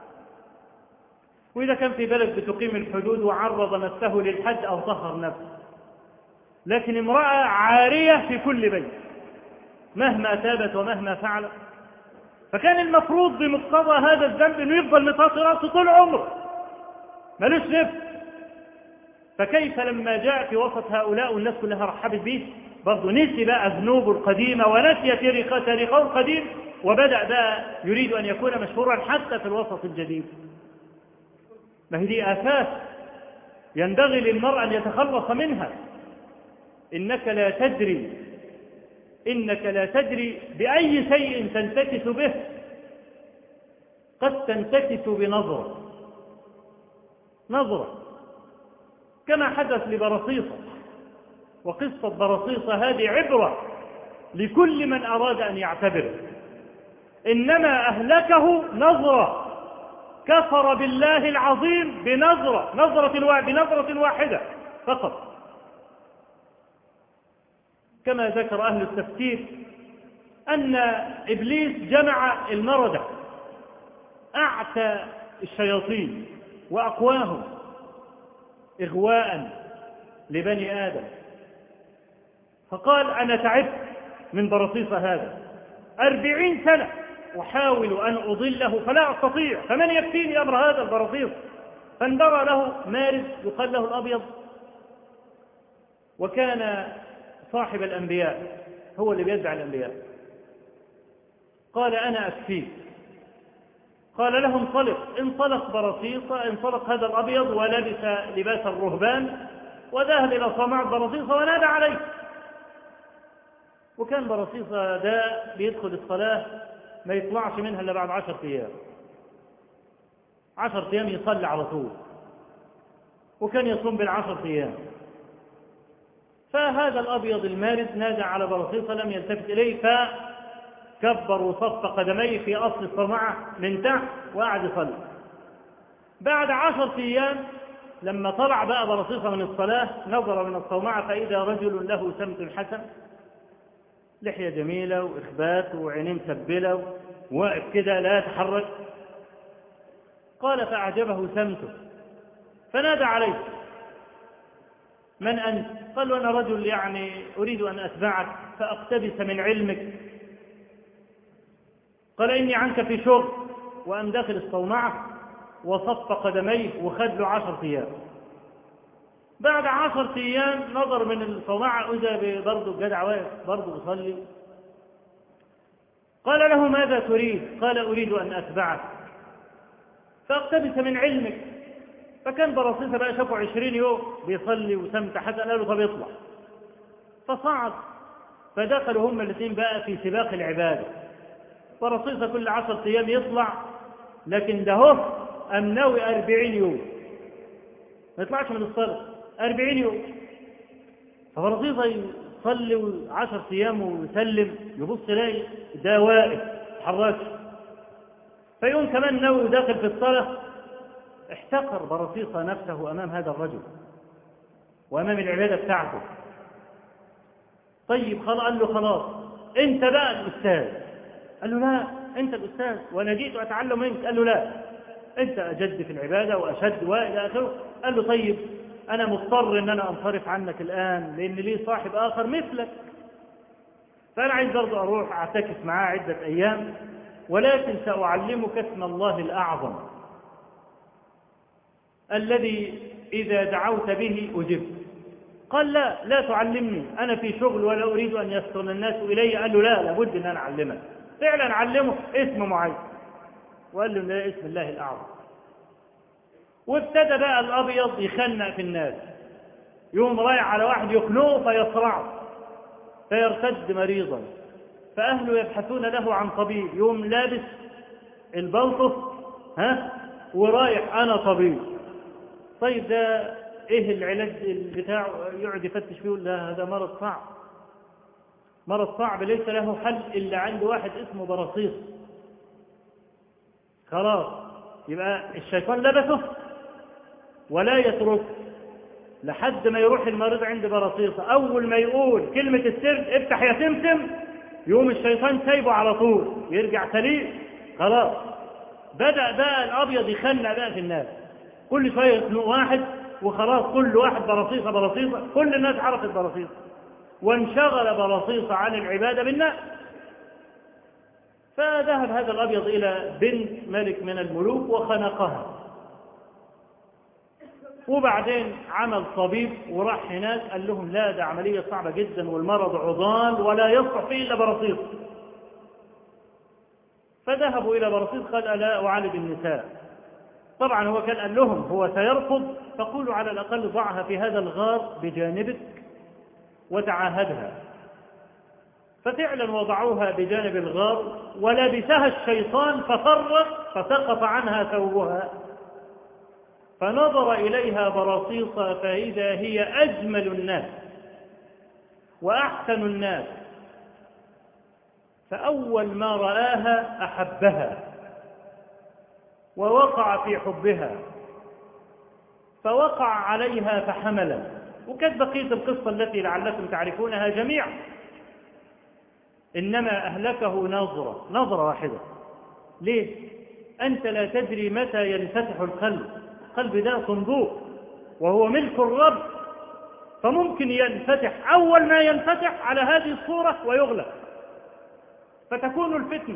وإذا كان في بلد بتقيم الحدود وعرض نفسه للحد أو طهر نفسه. لكن امرأة عارية في كل بيت مهما تابت ومهما فعلت. فكان المفروض بمقتضى هذا الذنب أنه يفضل مطاطي رأسه طول عمره ملوش نفس. فكيف لما جاء في وسط هؤلاء والناس كلها رحبت به برضه نسي بقى ذنوبه القديمة ونسي تاريخه القديم وبدأ بقى يريد أن يكون مشهورا حتى في الوسط الجديد. ما هي دي آفات ينبغي للمرء أن يتخلص منها. إنك لا تدري إنك لا تدري بأي شيء تنتكس به. قد تنتكس بنظرة نظرة كما حدث لبرصيصة. وقصة برصيصة هذه عبرة لكل من أراد أن يعتبر. إنما أهلكه نظرة، كفر بالله العظيم بنظرة نظرة بنظرة واحدة فقط. كما ذكر أهل التفسير أن إبليس جمع المردة، أعتى الشياطين وأقواهم إغواء لبني آدم، فقال أنا تعبت من برصيصة هذا أربعين سنة أحاول أن أضله فلا أستطيع، فمن يكفيني أمر هذا البرصيص؟ فانبرى له مارد يقال له الأبيض، وكان صاحب الأنبياء، هو اللي بيدعي الأنبياء. قال أنا أكفيك. قال له انطلق. انطلق برصيصة، انطلق هذا الأبيض ولبس لباس الرهبان وذهب إلى صومعة برصيصة ونادى عليه. وكان برصيصة ده بيدخل الصلاة ما يطلعش منها إلا بعد عشر أيام عشر أيام يصلي على طول، وكان يصوم بالعشر أيام. فهذا الأبيض المارد نادى على برصيصة لم يلتفت إليه، فكبر وصف قدميه في أصل الصومعة من تحت وقعد يصلي. بعد عشر أيام لما طلع بقى برصيصة من الصلاة نظر من الصومعة فإذا رجل له سمت حسن، لحية جميلة وإخبات وعينين مسبلة واقف كده لا يتحرك. قال فأعجبه سمته فنادى عليه من أنت؟ قال أنا رجل يعني أريد أن أتبعك فأقتبس من علمك. قال إني عنك في شغل، وأم داخل الصومعة وصف قدميه وخد له عشر أيام. بعد عشر أيام نظر من الصومعة إذا برضه الجدع واقف برضه يصلي. قال له ماذا تريد؟ قال أريد أن أتبعك فأقتبس من علمك. فكان برصيصة بقى شافه عشرين يوم بيصلي وسمت حسن، قال له طب يطلع. فصعد فدخلوا هم الاثنين بقى في سباق العبادة. برصيصة كل عشرة أيام يطلع، لكن ده هو أمناوي أربعين يوم ما يطلعش من الصلاة أربعين يوم. فبرصيصة يصلي عشرة أيام ويسلم، يبص يلاقي ده واقف حراش. فيوم كمان ناوي داخل في الصلاة، احتقر برصيصة نفسه أمام هذا الرجل وأمام العبادة بتاعته. طيب قال له خلاص أنت بقى الأستاذ. قال له لا أنت الأستاذ وأنا جيت أتعلم منك. قال له لا أنت أجد في العبادة وأشد وإلى آخره. قال له طيب أنا مضطر أن أنا أنصرف عنك الآن لأن لي صاحب آخر مثلك، فأنا عايز برضه أروح أعتكف معاه عدة أيام، ولكن سأعلمك اسم الله الأعظم الذي إذا دعوت به أجبت. قال لا لا تعلمني، أنا في شغل ولا أريد أن يسكن الناس إلي. قال له لا لابد أن أنا أعلمك. فعلا علمه اسم معين وقال له لا اسم الله الأعظم. وابتدى بقى الأبيض يخنق في الناس، يوم رايح على واحد يخنقه فيصرعه فيرتد مريضا، فأهله يبحثون له عن طبيب، يوم لابس البلطف ها ورايح أنا طبيب. طيب ده إيه العلاج بتاعه؟ يقعد يفتش فيه يقول لا هذا مرض صعب، مرض صعب ليس له حل إلا عند واحد اسمه برصيص. خلاص يبقى الشيطان لبسه ولا يترك لحد ما يروح المريض عند برصيصة. أول ما يقول كلمة السر افتح يا سمسم يوم الشيطان سايبه على طول يرجع سليم. خلاص بدأ بقى الأبيض يخنق بقى في الناس، كل شوية يخنق واحد وخلاص كل واحد برصيصة برصيصة، كل الناس عرفت برصيصة وانشغل برصيصة عن العبادة بالناس. فذهب هذا الأبيض إلى بنت ملك من الملوك وخنقها، وبعدين عمل طبيب وراح هناك قال لهم لا ده عملية صعبة جدا والمرض عضال ولا يصلح فيه إلا برصيص. فذهبوا إلى برصيص قال ألا أعالج النساء. طبعا هو كان قال لهم هو سيرفض، فقولوا على الأقل ضعها في هذا الغار بجانبك وتعاهدها. ففعلا وضعوها بجانب الغار ولبسها الشيطان ففرق فسقط عنها ثوبها، فنظر إليها براصيص فإذا هي أجمل الناس وأحسن الناس، فأول ما رآها أحبها ووقع في حبها، فوقع عليها فحملا. وكانت بقية القصة التي لعلكم تعرفونها جميعا، إنما أهلكه نظرة نظرة واحدة. ليه؟ أنت لا تدري متى ينفتح القلب. القلب ده صندوق وهو ملك الرب، فممكن ينفتح أول ما ينفتح على هذه الصورة ويغلق، فتكون الفتنة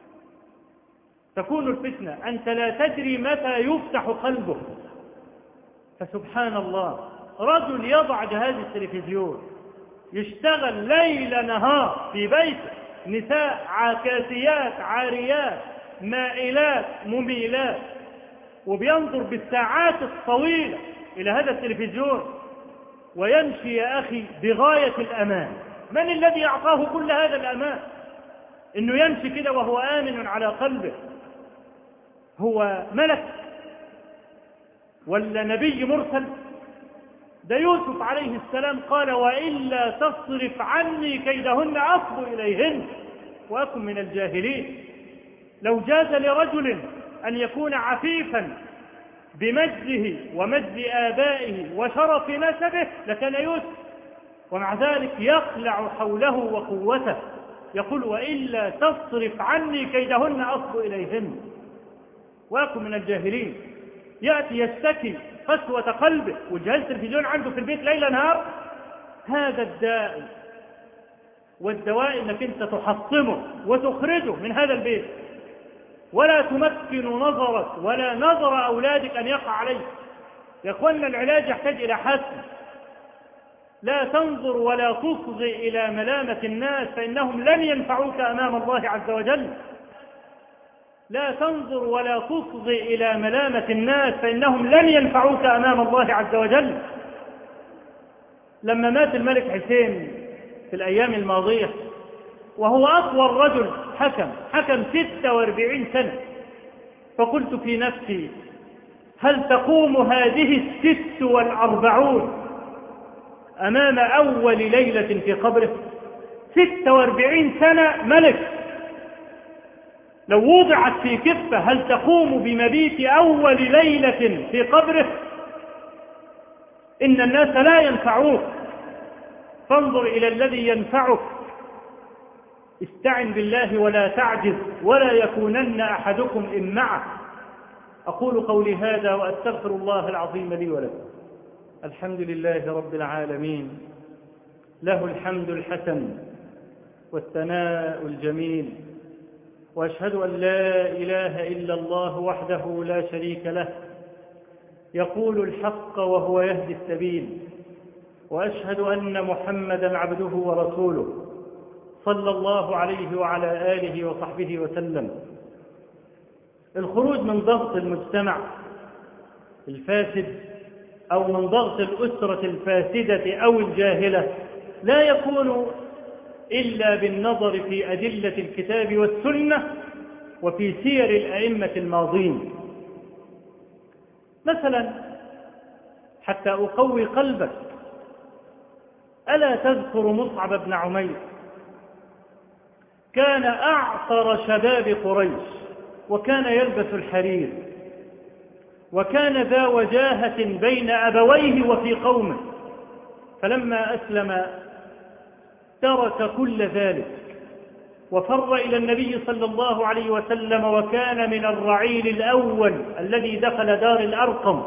تكون الفتنة أنت لا تدري متى يفتح قلبه. فسبحان الله، رجل يضع جهاز التلفزيون يشتغل ليل نهار في بيته، نساء عاكاسيات عاريات مائلات مميلات، وبينظر بالساعات الطويلة إلى هذا التلفزيون ويمشي يا أخي بغاية الأمان. من الذي أعطاه كل هذا الأمان إنه يمشي كده وهو آمن على قلبه؟ هو ملك ولا نبي مرسل؟ ده يوسف عليه السلام قال وإلا تصرف عني كيدهن أصب إليهن وأكن من الجاهلين. لو جاز لرجل أن يكون عفيفا بمجده ومجد آبائه وشرف نسبه لكان يوسف، ومع ذلك يخلع حوله وقوته، يقول وإلا تصرف عني كيدهن أصب إليهن وأكن من الجاهلين. يأتي يشتكي قسوة قلبه والجهاز التلفزيون عنده في البيت ليل نهار. هذا الداء، والدواء انك انت تحطمه وتخرجه من هذا البيت، ولا تمكن نظرك ولا نظر أولادك أن يقع عليه. يا أخوانا العلاج يحتاج إلى حسم. لا تنظر ولا تصغي إلى ملامة الناس فإنهم لن ينفعوك أمام الله عز وجل. لا تنظر ولا تصغي إلى ملامة الناس فإنهم لن ينفعوك أمام الله عز وجل. لما مات الملك حسين في الأيام الماضية وهو أطول رجل حكم حكم ستة واربعين سنة، فقلت في نفسي هل تقوم هذه الست والأربعون أمام أول ليلة في قبره؟ ستة واربعين سنة ملك، لو وضعت في كفة هل تقوم بمبيت أول ليلة في قبره؟ إن الناس لا ينفعوك، فانظر إلى الذي ينفعك. استعن بالله ولا تعجز ولا يكونن أحدكم إمعة. أقول قولي هذا وأستغفر الله العظيم لي ولكم. الحمد لله رب العالمين، له الحمد الحسن والثناء الجميل، وأشهد أن لا إله إلا الله وحده لا شريك له، يقول الحق وهو يهدي السبيل، وأشهد أن محمدا عبده ورسوله صلى الله عليه وعلى آله وصحبه وسلم. الخروج من ضغط المجتمع الفاسد أو من ضغط الأسرة الفاسدة أو الجاهلة لا يكون إلا بالنظر في أدلة الكتاب والسنة وفي سير الأئمة الماضين. مثلا حتى أقوي قلبك، ألا تذكر مصعب بن عمير؟ كان أعطر شباب قريش، وكان يلبس الحرير، وكان ذا وجاهة بين أبويه وفي قومه، فلما أسلم ترك كل ذلك وفر إلى النبي صلى الله عليه وسلم، وكان من الرعيل الأول الذي دخل دار الأرقم،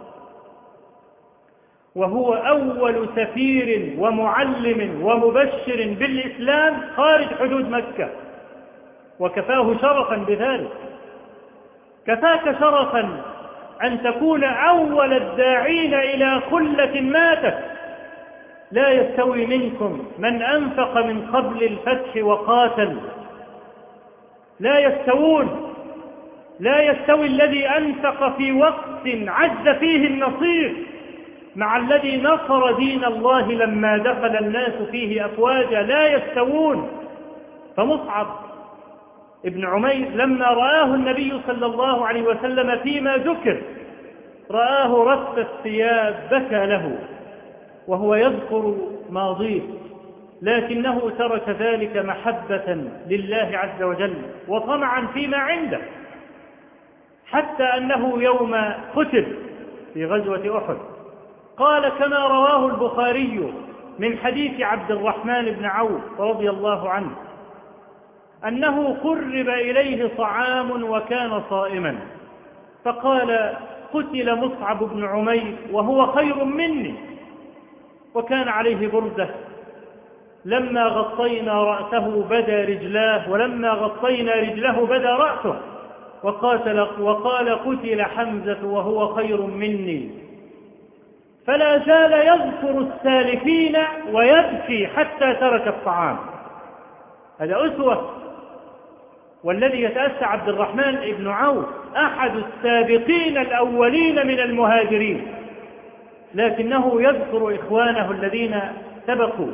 وهو أول سفير ومعلم ومبشر بالإسلام خارج حدود مكة، وكفاه شرفا بذلك. كفاك شرفا أن تكون أول الداعين إلى خلة ماتت. لا يستوي منكم من أنفق من قبل الفتح وقاتل. لا يستوون. لا يستوي الذي أنفق في وقت عز فيه النصير مع الذي نصر دين الله لما دخل الناس فيه أفواجا. لا يستوون. فمصعب ابن عمير لما رآه النبي صلى الله عليه وسلم فيما ذكر، رآه رث الثياب بكى له وهو يذكر ماضيه، لكنه ترك ذلك محبة لله عز وجل وطمعا فيما عنده، حتى أنه يوم قتل في غزوة أحد قال كما رواه البخاري من حديث عبد الرحمن بن عوف رضي الله عنه أنه قرب إليه طعام وكان صائما، فقال قتل مصعب بن عمير وهو خير مني، وكان عليه بردة، لما غطينا رأسه بدا رجلاه ولما غطينا رجله بدا رأسه، وقاتل وقال قتل حمزة وهو خير مني، فلا زال يذكر السالفين ويبكي حتى ترك الطعام. هذا أسوة. والذي يتأسى عبد الرحمن بن عوف أحد السابقين الأولين من المهاجرين، لكنه يذكر إخوانه الذين سبقوا.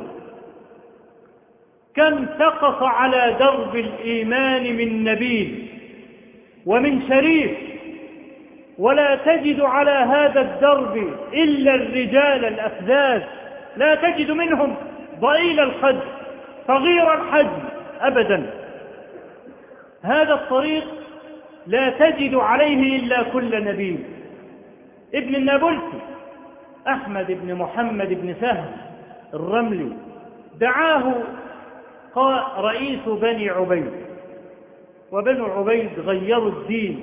كم سقط على درب الإيمان من نبيل ومن شريف، ولا تجد على هذا الدرب إلا الرجال الأفذاذ، لا تجد منهم ضئيل الخد صغير الحجم أبدا. هذا الطريق لا تجد عليه إلا كل نبيل. ابن النابلسي أحمد بن محمد بن سهل الرملي دعاه رئيس بني عبيد، وبنو عبيد غيروا الدين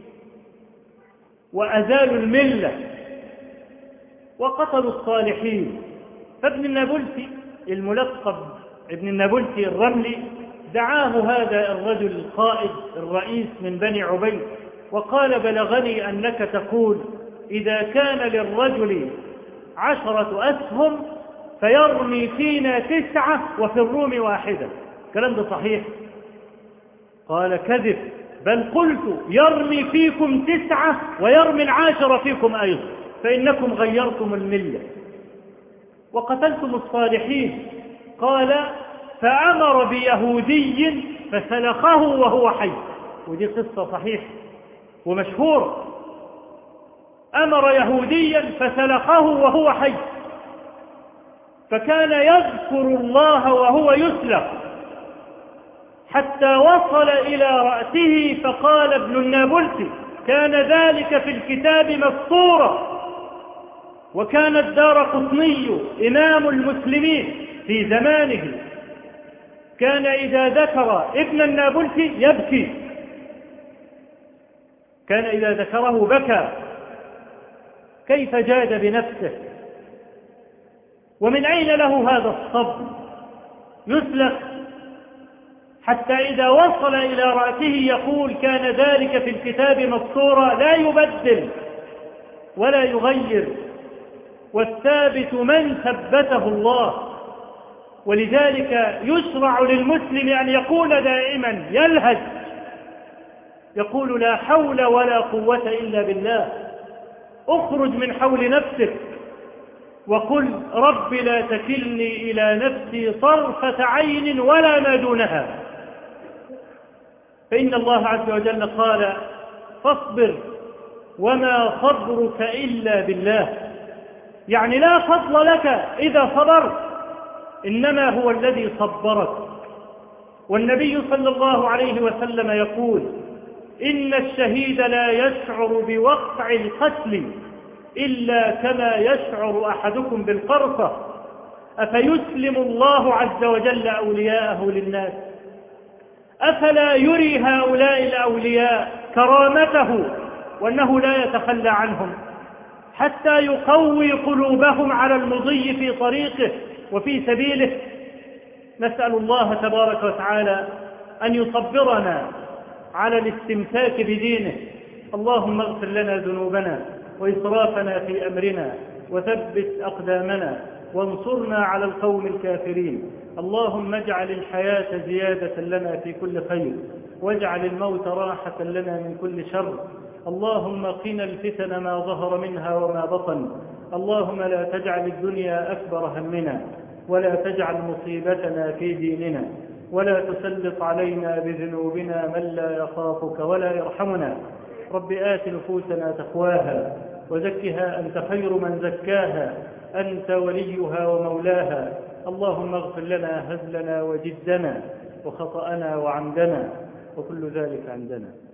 وأزالوا الملة وقتلوا الصالحين، فابن النابلسي الملقب ابن النابلسي الرملي دعاه هذا الرجل القائد الرئيس من بني عبيد وقال بلغني أنك تقول إذا كان للرجل عشرة أسهم فيرمي فينا تسعة وفي الروم واحدة، الكلام ده صحيح؟ قال كذب، بل قلت يرمي فيكم تسعة ويرمي العاشرة فيكم أيضا، فإنكم غيرتم الملة وقتلتم الصالحين. قال فأمر بيهودي فسلخه وهو حي، ودي قصة صحيح ومشهورة. أمر يهوديا فسلخه وهو حي، فكان يذكر الله وهو يسلخ حتى وصل إلى رأسه، فقال ابن النابلسي كان ذلك في الكتاب مسطورا. وكان الدارقطني إمام المسلمين في زمانه كان إذا ذكر ابن النابلسي يبكي، كان إذا ذكره بكى. كيف جاد بنفسه، ومن أين له هذا الصبر؟ يسلخ حتى إذا وصل إلى رأسه يقول كان ذلك في الكتاب مسطورا، لا يبدل ولا يغير، والثابت من ثبته الله. ولذلك يشرع للمسلم أن يقول دائما يلهج، يقول لا حول ولا قوة إلا بالله. اخرج من حول نفسك وقل رب لا تكلني إلى نفسي طرفة عين ولا ما دونها، فإن الله عز وجل قال فاصبر وما صبرك إلا بالله، يعني لا فضل لك إذا صبرت، إنما هو الذي صبرك. والنبي صلى الله عليه وسلم يقول إن الشهيد لا يشعر بوقع القتل إلا كما يشعر أحدكم بالقرصة، أفيسلم الله عز وجل أولياءه للناس؟ أفلا يري هؤلاء الأولياء كرامته وأنه لا يتخلى عنهم حتى يقوي قلوبهم على المضي في طريقه وفي سبيله؟ نسأل الله تبارك وتعالى أن يصبرنا على الاستمساك بدينه. اللهم اغفر لنا ذنوبنا وإسرافنا في أمرنا وثبت أقدامنا وانصرنا على القوم الكافرين. اللهم اجعل الحياة زيادة لنا في كل خير واجعل الموت راحة لنا من كل شر. اللهم قنا الفتن ما ظهر منها وما بطن. اللهم لا تجعل الدنيا أكبر همنا، ولا تجعل مصيبتنا في ديننا، ولا تسلط علينا بذنوبنا من لا يخافك ولا يرحمنا. رب آت نفوسنا تقواها وزكها أنت خير من زكاها، أنت وليها ومولاها. اللهم اغفر لنا هزلنا وجدنا وخطأنا وعمدنا، وكل ذلك عندنا.